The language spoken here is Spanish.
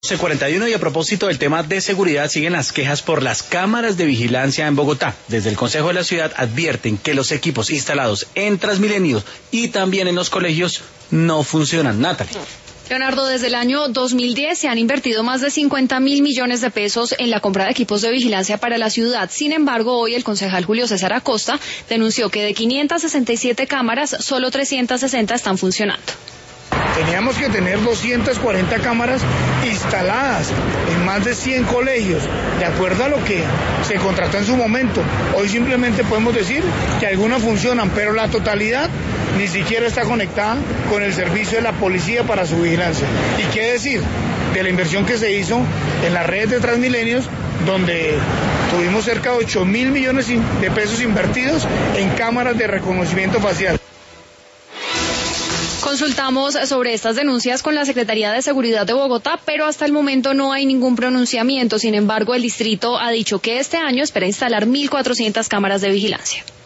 C41 y a propósito del tema de seguridad siguen las quejas por las cámaras de vigilancia en Bogotá. Desde el Consejo de la Ciudad advierten que los equipos instalados en Transmilenio y también en los colegios no funcionan. Natalie. Leonardo, desde el año 2010 se han invertido más de 50.000 millones de pesos en la compra de equipos de vigilancia para la ciudad. Sin embargo, hoy el concejal Julio César Acosta denunció que de 567 cámaras, solo 360 están funcionando. Teníamos que tener 240 cámaras instaladas en más de 100 colegios, de acuerdo a lo que se contrató en su momento. Hoy simplemente podemos decir que algunas funcionan, pero la totalidad ni siquiera está conectada con el servicio de la policía para su vigilancia. ¿Y qué decir de la inversión que se hizo en las redes de Transmilenios, donde tuvimos cerca de 8.000 millones de pesos invertidos en cámaras de reconocimiento facial? Consultamos sobre estas denuncias con la Secretaría de Seguridad de Bogotá, pero hasta el momento no hay ningún pronunciamiento. Sin embargo, el distrito ha dicho que este año espera instalar 1.400 cámaras de vigilancia.